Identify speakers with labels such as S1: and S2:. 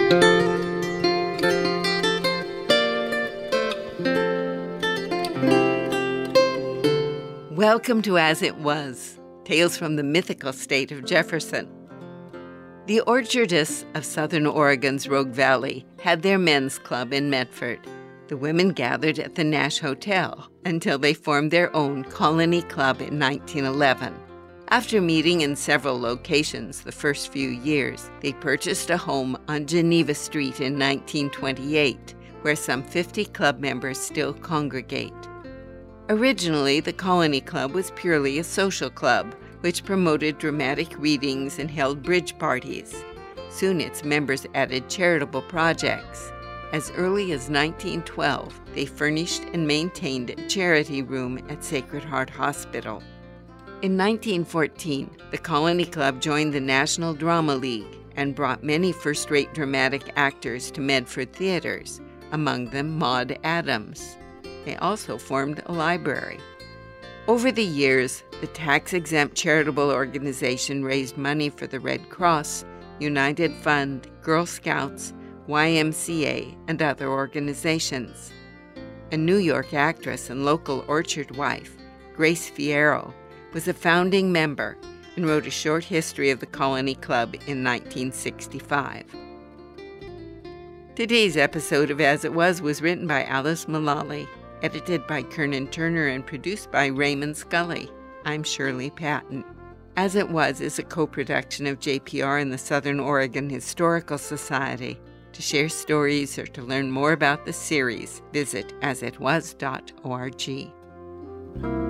S1: Welcome to As It Was, Tales from the Mythical State of Jefferson. The Orchardists of Southern Oregon's Rogue Valley had their men's club in Medford. The women gathered at the Nash Hotel until they formed their own Colony Club in 1911. After meeting in several locations the first few years, they purchased a home on Geneva Street in 1928, where some 50 club members still congregate. Originally, the Colony Club was purely a social club, which promoted dramatic readings and held bridge parties. Soon its members added charitable projects. As early as 1912, they furnished and maintained a charity room at Sacred Heart Hospital. In 1914, the Colony Club joined the National Drama League and brought many first-rate dramatic actors to Medford theaters, among them Maude Adams. They also formed a library. Over the years, the tax-exempt charitable organization raised money for the Red Cross, United Fund, Girl Scouts, YMCA, and other organizations. A New York actress and local Orchard wife, Grace Fierro, was a founding member and wrote a short history of the Colony Club in 1965. Today's episode of As It Was written by Alice Mullally, edited by Kernan Turner, and produced by Raymond Scully. I'm Shirley Patton. As It Was is a co-production of JPR and the Southern Oregon Historical Society. To share stories or to learn more about the series, visit asitwas.org.